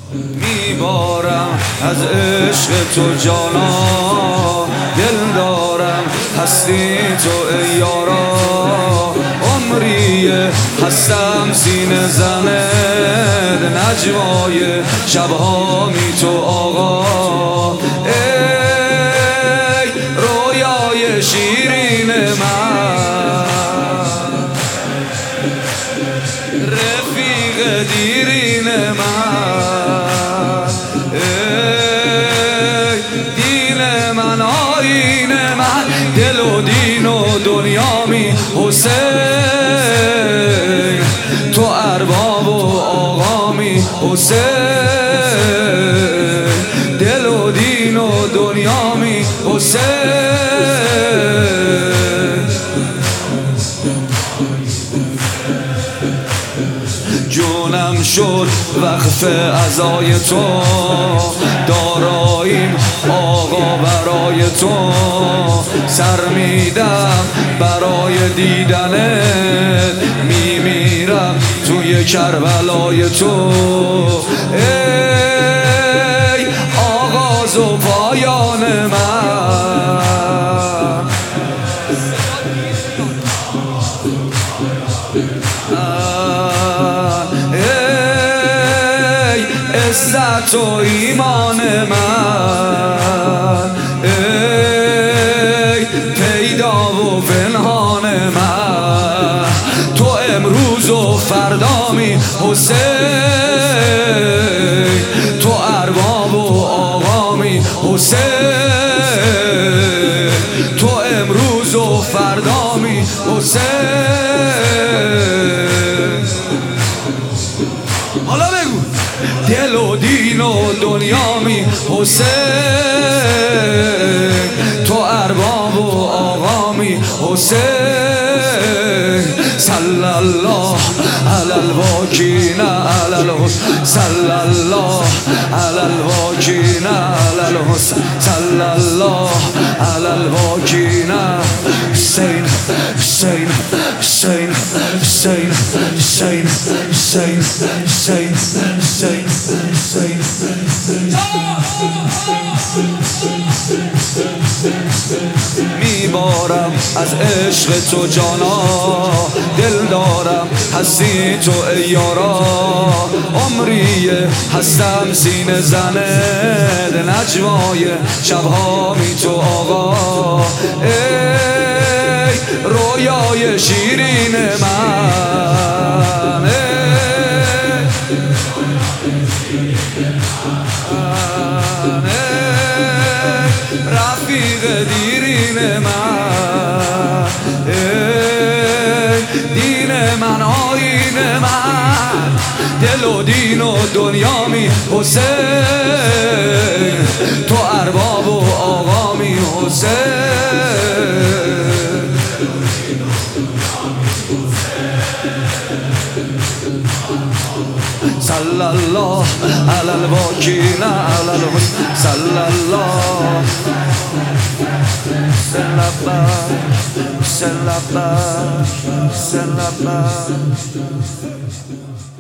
میبارم از عشق تو جانا، دل دارم هستی تو ای یارا. عمریه هستم سینه زند، نجوای شبها می تو آقا. ای رویای شیرین من، رفیق دیرین من، ای دین من آیین من، دل و دین و دنیا می حسین، تو ارباب و آقا می حسین، دل و دین و دنیا می حسین. جونم شد وقف عزای تو، داراییم آقا برای تو، سر میدم برای دیدنت، میمیرم توی کربلای تو. ای آغاز و پایان من، عزت و ایمان من، ای پیدا و پنهان من، تو امروز و فردا می حسین، تو ارباب و آقا می حسین، تو امروز و فردا می حسین. حالا بگو دل و دین و دنیا می حسین، تو ارباب و آقا می حسین. صلی الله علی الواکین علی الحسین، صلی الله علی الواکین علی الحسین، صلی الله علی الواکین. حسین حسین حسین حسین حسین حسین حسین حسین حسین. میبارم از عشق تو جانا، دل دارم هستی تو ای یارا. عمریه هستم سینه زند، نجوای شبها می تو آقا. ای رویای شیرین من، رفیق دیرین من، دین من آیین من، دل و دین و دنیا می حسین، تو ارباب و آقا می حسین. صلی الله علی الواکین علی الحسین، صلی الله. سلام سلام سلام.